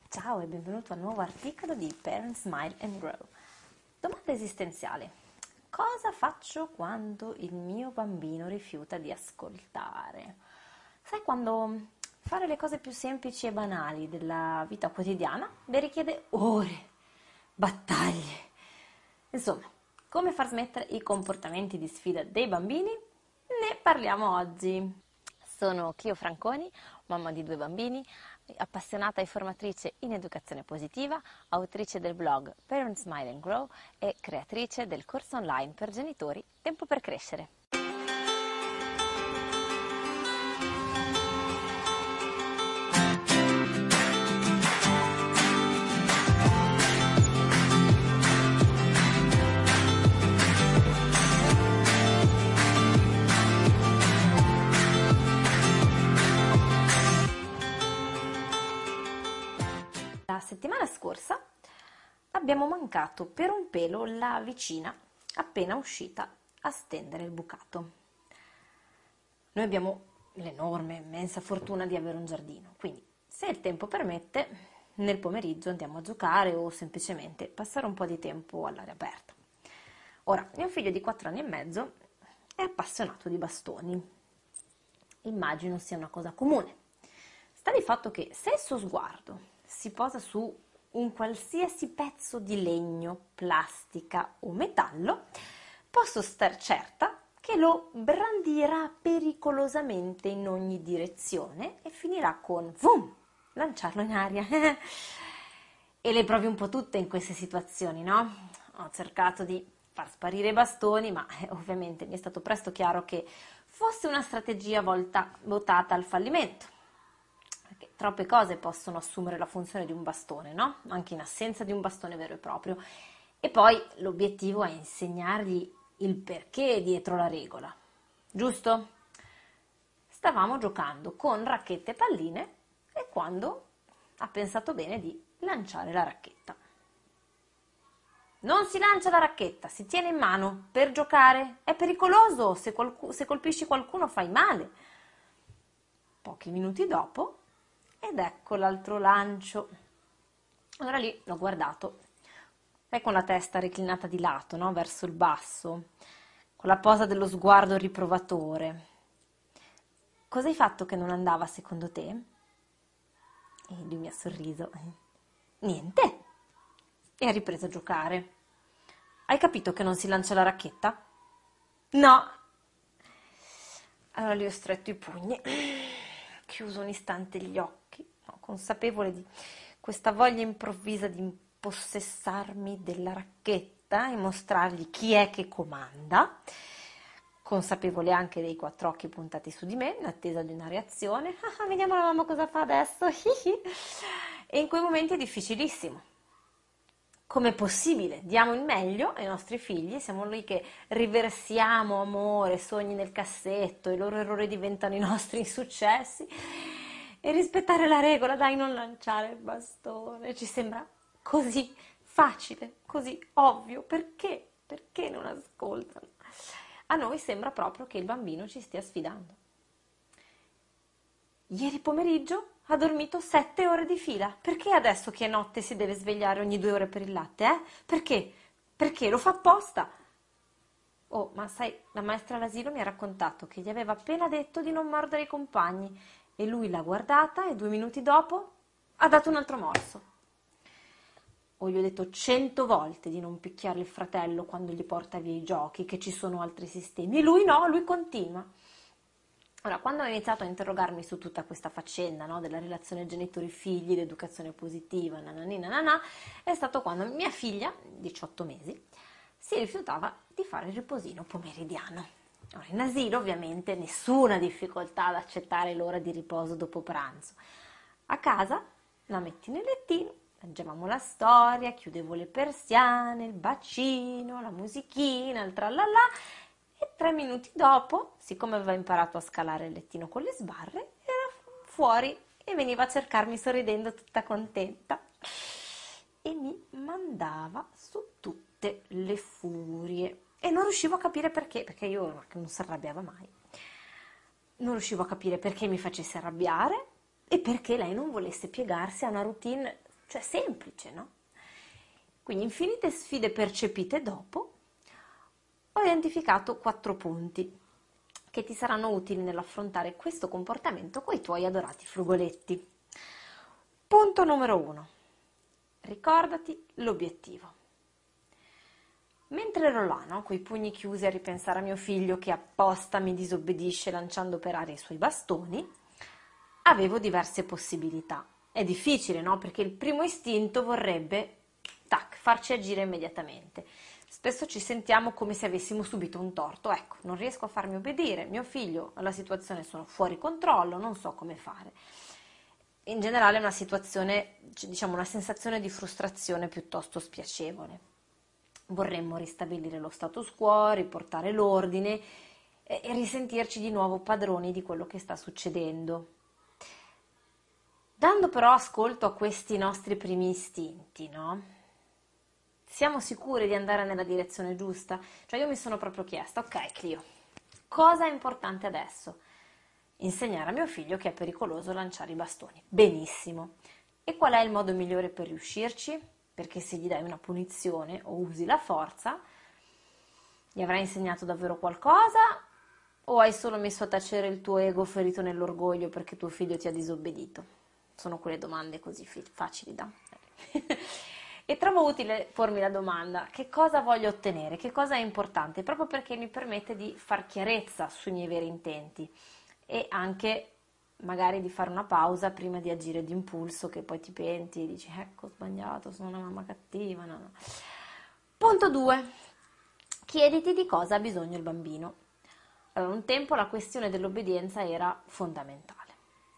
Ciao e benvenuto al nuovo articolo di Parent Smile and Grow. Domanda esistenziale. Cosa faccio quando il mio bambino rifiuta di ascoltare? Sai, quando fare le cose più semplici e banali della vita quotidiana richiede ore, battaglie. Insomma, come far smettere i comportamenti di sfida dei bambini? Ne parliamo oggi. Sono Clio Franconi, mamma di 2 bambini, appassionata e formatrice in educazione positiva, autrice del blog Parent Smile and Grow e creatrice del corso online per genitori Tempo per crescere. La settimana scorsa abbiamo mancato per un pelo la vicina appena uscita a stendere il bucato. Noi abbiamo l'enorme, immensa fortuna di avere un giardino, quindi se il tempo permette, nel pomeriggio andiamo a giocare o semplicemente passare un po' di tempo all'aria aperta. Ora, mio figlio di 4 anni e mezzo è appassionato di bastoni. Immagino sia una cosa comune. Sta di fatto che se il suo sguardo si posa su un qualsiasi pezzo di legno, plastica o metallo, posso star certa che lo brandirà pericolosamente in ogni direzione e finirà con VUM! Lanciarlo in aria. E le provi un po' tutte in queste situazioni, no? Ho cercato di far sparire i bastoni, ma ovviamente mi è stato presto chiaro che fosse una strategia votata al fallimento. Perché troppe cose possono assumere la funzione di un bastone, no? Anche in assenza di un bastone vero e proprio. E poi l'obiettivo è insegnargli il perché dietro la regola, giusto? Stavamo giocando con racchette e palline e quando ha pensato bene di lanciare la racchetta. Non si lancia la racchetta, si tiene in mano per giocare. È pericoloso, se colpisci qualcuno fai male. Pochi minuti dopo, ed ecco l'altro lancio. Allora lì l'ho guardato, sai, con la testa reclinata di lato, no? Verso il basso, con la posa dello sguardo riprovatore. Cosa hai fatto che non andava secondo te? E lui mi ha sorriso. Niente. E ha ripreso a giocare. Hai capito che non si lancia la racchetta? No. Allora gli ho stretto i pugni, chiuso un istante gli occhi, consapevole di questa voglia improvvisa di impossessarmi della racchetta e mostrargli chi è che comanda, consapevole anche dei 4 occhi puntati su di me, in attesa di una reazione. Vediamo la mamma cosa fa adesso. E in quei momenti è difficilissimo. Com'è possibile? Diamo il meglio ai nostri figli, siamo noi che riversiamo amore, sogni nel cassetto, i loro errori diventano i nostri insuccessi. E rispettare la regola, dai, non lanciare il bastone, ci sembra così facile, così ovvio. Perché? Perché non ascoltano? A noi sembra proprio che il bambino ci stia sfidando. Ieri pomeriggio ha dormito 7 ore di fila. Perché adesso che è notte si deve svegliare ogni 2 ore per il latte, eh? Perché? Perché? Lo fa apposta. Oh, ma sai, la maestra all'asilo mi ha raccontato che gli aveva appena detto di non mordere i compagni e lui l'ha guardata e 2 minuti dopo ha dato un altro morso. O gli ho detto 100 volte di non picchiare il fratello quando gli porta via i giochi, che ci sono altri sistemi. E lui no, lui continua. Allora, quando ho iniziato a interrogarmi su tutta questa faccenda, no, della relazione genitori-figli, l'educazione positiva, nananina, è stato quando mia figlia, 18 mesi, si rifiutava di fare il riposino pomeridiano. Ora, in asilo ovviamente nessuna difficoltà ad accettare l'ora di riposo dopo pranzo. A casa la metti nel lettino, leggevamo la storia, chiudevo le persiane, il bacino, la musichina, il tralala. E 3 minuti dopo, siccome aveva imparato a scalare il lettino con le sbarre, era fuori e veniva a cercarmi sorridendo tutta contenta. E mi mandava su tutte le furie. E non riuscivo a capire perché io non si arrabbiava mai. Non riuscivo a capire perché mi facesse arrabbiare e perché lei non volesse piegarsi a una routine cioè semplice, no? Quindi infinite sfide percepite dopo, ho identificato 4 punti che ti saranno utili nell'affrontare questo comportamento con i tuoi adorati frugoletti. Punto numero 1. Ricordati l'obiettivo. Mentre ero là, no, coi pugni chiusi a ripensare a mio figlio che apposta mi disobbedisce lanciando per aria i suoi bastoni, avevo diverse possibilità. È difficile, no? Perché il primo istinto vorrebbe, farci agire immediatamente. Spesso ci sentiamo come se avessimo subito un torto. Ecco, non riesco a farmi obbedire, mio figlio, la situazione sono fuori controllo, non so come fare. In generale è una situazione, diciamo, una sensazione di frustrazione piuttosto spiacevole. Vorremmo ristabilire lo status quo, riportare l'ordine e risentirci di nuovo padroni di quello che sta succedendo. Dando però ascolto a questi nostri primi istinti, no? Siamo sicuri di andare nella direzione giusta? Cioè io mi sono proprio chiesta, ok Clio, cosa è importante adesso? Insegnare a mio figlio che è pericoloso lanciare i bastoni. Benissimo. E qual è il modo migliore per riuscirci? Perché se gli dai una punizione o usi la forza, gli avrai insegnato davvero qualcosa o hai solo messo a tacere il tuo ego ferito nell'orgoglio perché tuo figlio ti ha disobbedito? Sono quelle domande così facili da... E trovo utile pormi la domanda, che cosa voglio ottenere, che cosa è importante, proprio perché mi permette di far chiarezza sui miei veri intenti e anche magari di fare una pausa prima di agire d'impulso che poi ti penti e dici ecco ho sbagliato, sono una mamma cattiva. No. Punto 2. Chiediti di cosa ha bisogno il bambino. Un tempo la questione dell'obbedienza era fondamentale.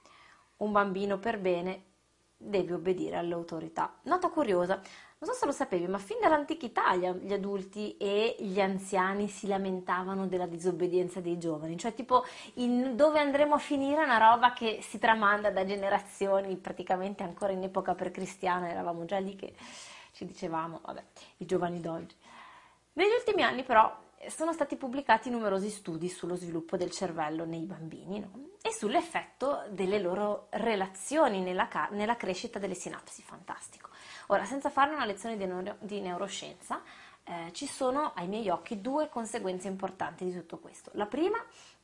Un bambino per bene deve obbedire alle autorità. Nota curiosa, non so se lo sapevi, ma fin dall'antichità gli adulti e gli anziani si lamentavano della disobbedienza dei giovani, cioè tipo dove andremo a finire è una roba che si tramanda da generazioni, praticamente ancora in epoca precristiana eravamo già lì che ci dicevamo, vabbè, i giovani d'oggi. Negli ultimi anni però sono stati pubblicati numerosi studi sullo sviluppo del cervello nei bambini, no? E sull'effetto delle loro relazioni nella crescita delle sinapsi. Fantastico. Ora, senza fare una lezione di neuroscienza, ci sono ai miei occhi 2 conseguenze importanti di tutto questo. La prima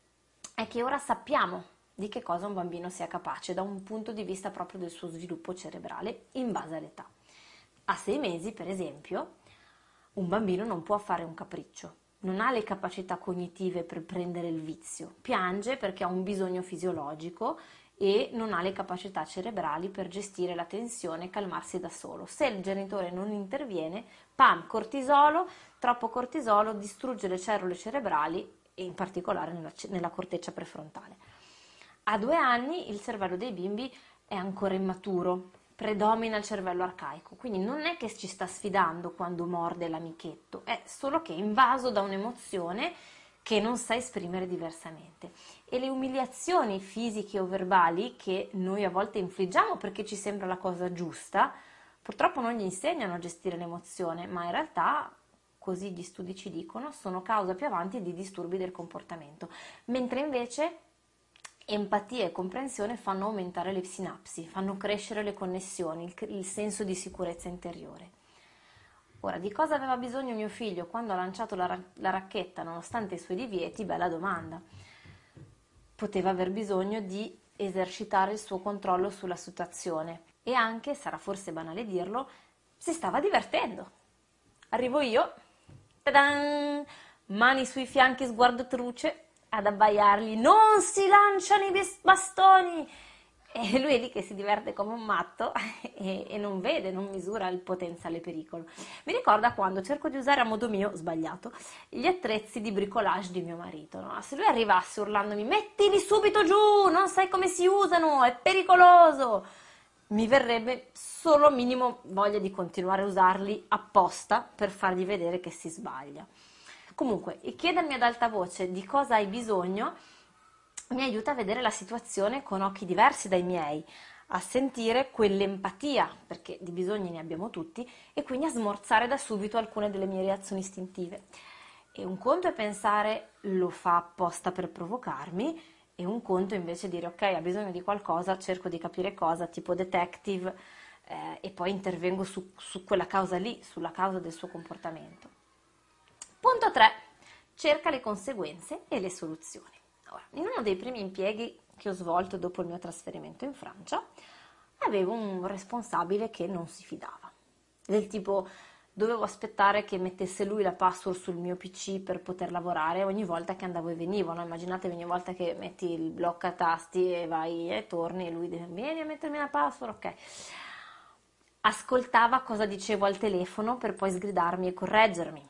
è che ora sappiamo di che cosa un bambino sia capace da un punto di vista proprio del suo sviluppo cerebrale in base all'età. A 6 mesi, per esempio, un bambino non può fare un capriccio. Non ha le capacità cognitive per prendere il vizio, piange perché ha un bisogno fisiologico e non ha le capacità cerebrali per gestire la tensione e calmarsi da solo. Se il genitore non interviene, pam, cortisolo, troppo cortisolo distrugge le cellule cerebrali e in particolare nella corteccia prefrontale. A 2 anni il cervello dei bimbi è ancora immaturo, predomina il cervello arcaico, quindi non è che ci sta sfidando quando morde l'amichetto, è solo che è invaso da un'emozione che non sa esprimere diversamente. E le umiliazioni fisiche o verbali che noi a volte infliggiamo perché ci sembra la cosa giusta, purtroppo non gli insegnano a gestire l'emozione, ma in realtà, così gli studi ci dicono, sono causa più avanti di disturbi del comportamento, mentre invece empatia e comprensione fanno aumentare le sinapsi, fanno crescere le connessioni, il senso di sicurezza interiore. Ora, di cosa aveva bisogno mio figlio quando ha lanciato la racchetta nonostante i suoi divieti? Bella domanda. Poteva aver bisogno di esercitare il suo controllo sulla situazione e anche, sarà forse banale dirlo, si stava divertendo. Arrivo io, ta-dan! Mani sui fianchi, sguardo truce, ad abbaiargli, non si lanciano i bastoni! E lui è lì che si diverte come un matto e non vede, non misura il potenziale pericolo. Mi ricorda quando cerco di usare a modo mio, sbagliato, gli attrezzi di bricolage di mio marito, no? Se lui arrivasse urlandomi, mettili subito giù, non sai come si usano, è pericoloso! Mi verrebbe solo minimo voglia di continuare a usarli apposta per fargli vedere che si sbaglia. Comunque, chiedermi ad alta voce di cosa hai bisogno mi aiuta a vedere la situazione con occhi diversi dai miei, a sentire quell'empatia, perché di bisogni ne abbiamo tutti, e quindi a smorzare da subito alcune delle mie reazioni istintive. E un conto è pensare lo fa apposta per provocarmi, e un conto invece dire ok, ha bisogno di qualcosa, cerco di capire cosa, tipo detective, e poi intervengo su quella causa lì, sulla causa del suo comportamento. Punto 3. Cerca le conseguenze e le soluzioni. Ora, in uno dei primi impieghi che ho svolto dopo il mio trasferimento in Francia, avevo un responsabile che non si fidava. Del tipo, dovevo aspettare che mettesse lui la password sul mio PC per poter lavorare ogni volta che andavo e venivo, no? Immaginate ogni volta che metti il blocca tasti e vai e torni e lui dice, vieni a mettermi la password, ok. Ascoltava cosa dicevo al telefono per poi sgridarmi e correggermi.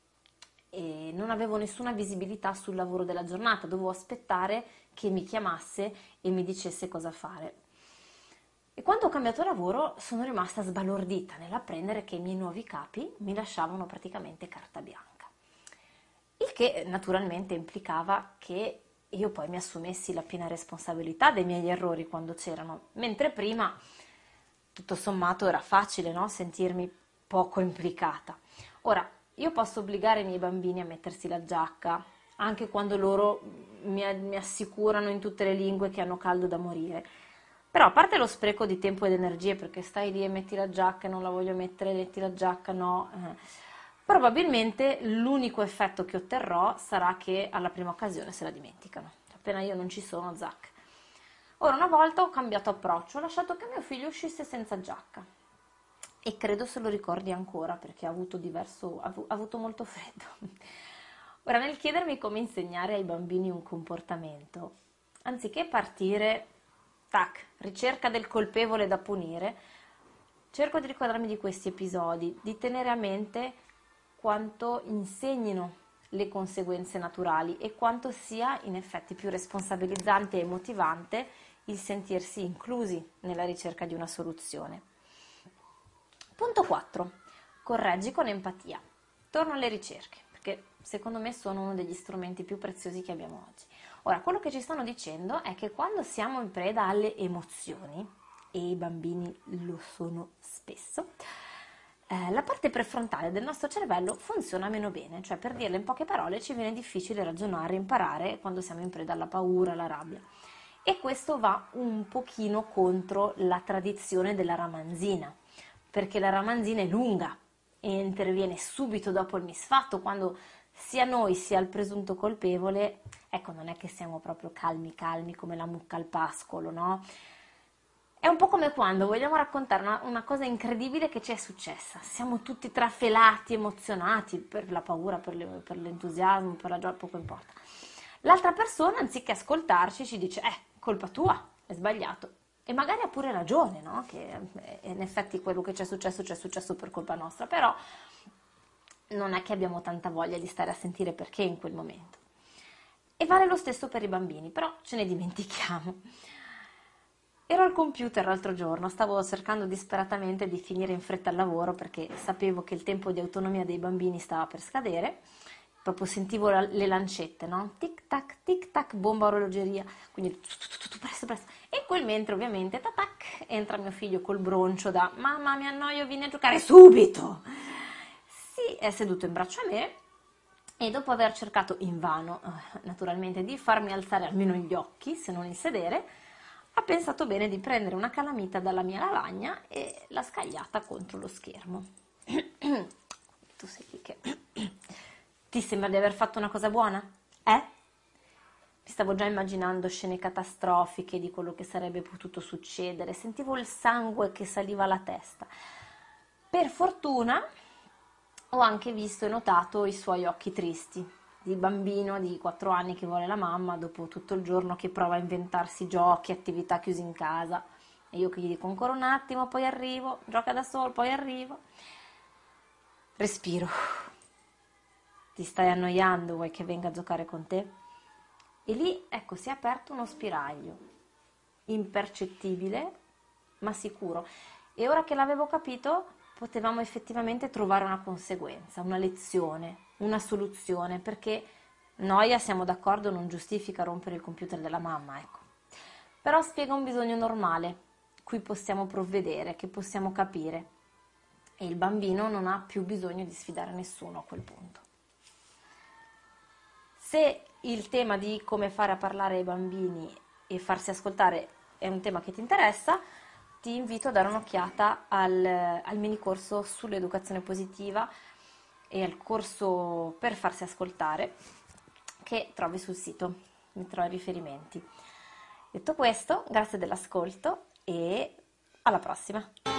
E non avevo nessuna visibilità sul lavoro della giornata, dovevo aspettare che mi chiamasse e mi dicesse cosa fare. E quando ho cambiato lavoro sono rimasta sbalordita nell'apprendere che i miei nuovi capi mi lasciavano praticamente carta bianca. Il che naturalmente implicava che io poi mi assumessi la piena responsabilità dei miei errori quando c'erano, mentre prima tutto sommato era facile, no? Sentirmi poco implicata. Ora, io posso obbligare i miei bambini a mettersi la giacca, anche quando loro mi assicurano in tutte le lingue che hanno caldo da morire. Però a parte lo spreco di tempo ed energie, perché stai lì e metti la giacca, non la voglio mettere, metti la giacca, no. Probabilmente l'unico effetto che otterrò sarà che alla prima occasione se la dimenticano. Appena io non ci sono, zac. Ora, una volta ho cambiato approccio, ho lasciato che mio figlio uscisse senza giacca. E credo se lo ricordi ancora, perché ha avuto molto freddo. Ora, nel chiedermi come insegnare ai bambini un comportamento, anziché partire, tac, ricerca del colpevole da punire, cerco di ricordarmi di questi episodi, di tenere a mente quanto insegnino le conseguenze naturali e quanto sia in effetti più responsabilizzante e motivante il sentirsi inclusi nella ricerca di una soluzione. Punto 4. Correggi con empatia. Torno alle ricerche, perché secondo me sono uno degli strumenti più preziosi che abbiamo oggi. Ora, quello che ci stanno dicendo è che quando siamo in preda alle emozioni, e i bambini lo sono spesso, la parte prefrontale del nostro cervello funziona meno bene, cioè per dirle in poche parole ci viene difficile ragionare, imparare quando siamo in preda alla paura, alla rabbia. E questo va un pochino contro la tradizione della ramanzina, perché la ramanzina è lunga e interviene subito dopo il misfatto, quando sia noi sia il presunto colpevole, ecco, non è che siamo proprio calmi come la mucca al pascolo, no? È un po' come quando vogliamo raccontare una cosa incredibile che ci è successa. Siamo tutti trafelati, emozionati per la paura, per l'entusiasmo, per la gioia, poco importa. L'altra persona, anziché ascoltarci, ci dice, colpa tua, è sbagliato. E magari ha pure ragione, no? Che in effetti quello che ci è successo per colpa nostra, però non è che abbiamo tanta voglia di stare a sentire perché in quel momento. E vale lo stesso per i bambini, però ce ne dimentichiamo. Ero al computer l'altro giorno, stavo cercando disperatamente di finire in fretta il lavoro perché sapevo che il tempo di autonomia dei bambini stava per scadere, proprio sentivo le lancette, no? Tic tac, bomba orologeria, quindi presto. E in quel mentre ovviamente, tac, entra mio figlio col broncio da mamma mi annoio, vieni a giocare subito! Si è seduto in braccio a me e dopo aver cercato invano, naturalmente, di farmi alzare almeno gli occhi, se non il sedere, ha pensato bene di prendere una calamita dalla mia lavagna e l'ha scagliata contro lo schermo. Tu sei lì che... Ti sembra di aver fatto una cosa buona? Mi stavo già immaginando scene catastrofiche di quello che sarebbe potuto succedere, sentivo il sangue che saliva alla testa. Per fortuna ho anche visto e notato i suoi occhi tristi, di bambino di 4 anni che vuole la mamma dopo tutto il giorno che prova a inventarsi giochi, attività chiusi in casa. E io che gli dico ancora un attimo, poi arrivo, gioca da solo, poi arrivo. Respiro. Ti stai annoiando, vuoi che venga a giocare con te? E lì, ecco, si è aperto uno spiraglio, impercettibile, ma sicuro. E ora che l'avevo capito, potevamo effettivamente trovare una conseguenza, una lezione, una soluzione, perché noia, siamo d'accordo, non giustifica rompere il computer della mamma, ecco. Però spiega un bisogno normale, cui possiamo provvedere, che possiamo capire. E il bambino non ha più bisogno di sfidare nessuno a quel punto. Se il tema di come fare a parlare ai bambini e farsi ascoltare è un tema che ti interessa, ti invito a dare un'occhiata al mini corso sull'educazione positiva e al corso per farsi ascoltare che trovi sul sito, metterò i riferimenti. Detto questo, grazie dell'ascolto e alla prossima!